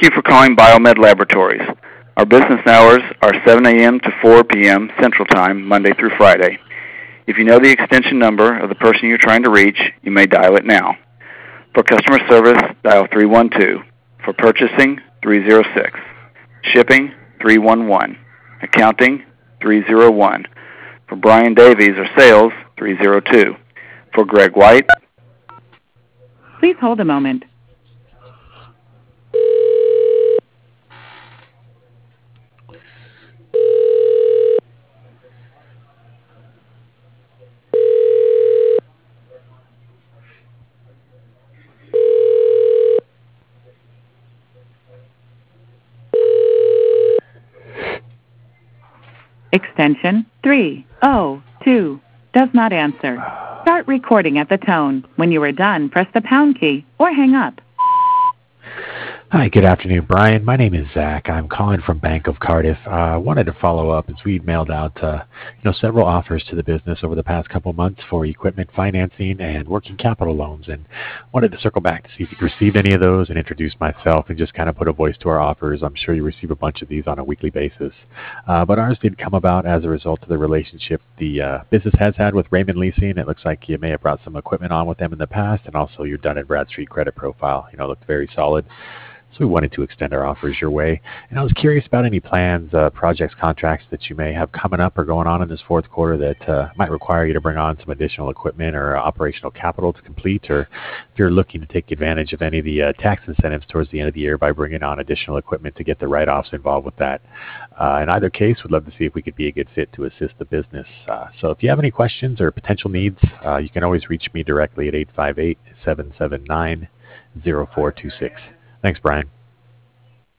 Thank you for calling Biomed Laboratories. Our business hours are 7 a.m. to 4 p.m. Central Time, Monday through Friday. If you know the extension number of the person you're trying to reach, you may dial it now. For customer service, dial 312. For purchasing, 306. Shipping, 311. Accounting, 301. For Brian Davies or sales, 302. For Greg White. Please hold a moment. Extension 302 does not answer. Start recording at the tone. When you are done, press the pound key or hang up. Hi, good afternoon, Brian. My name is Zach. I'm calling from Bank of Cardiff. I wanted to follow up as we mailed out several offers to the business over the past couple months for equipment financing and working capital loans, and wanted to circle back to see if you received any of those and introduce myself and just kind of put a voice to our offers. I'm sure you receive a bunch of these on a weekly basis, but ours did come about as a result of the relationship the business has had with Raymond Leasing. It looks like you may have brought some equipment on with them in the past, and also your Dun & Bradstreet credit profile looked very solid. So we wanted to extend our offers your way. And I was curious about any plans, projects, contracts that you may have coming up or going on in this fourth quarter that might require you to bring on some additional equipment or operational capital to complete, or if you're looking to take advantage of any of the tax incentives towards the end of the year by bringing on additional equipment to get the write-offs involved with that. In either case, we'd love to see if we could be a good fit to assist the business. So if you have any questions or potential needs, you can always reach me directly at 858-779-0426. Thanks, Brian.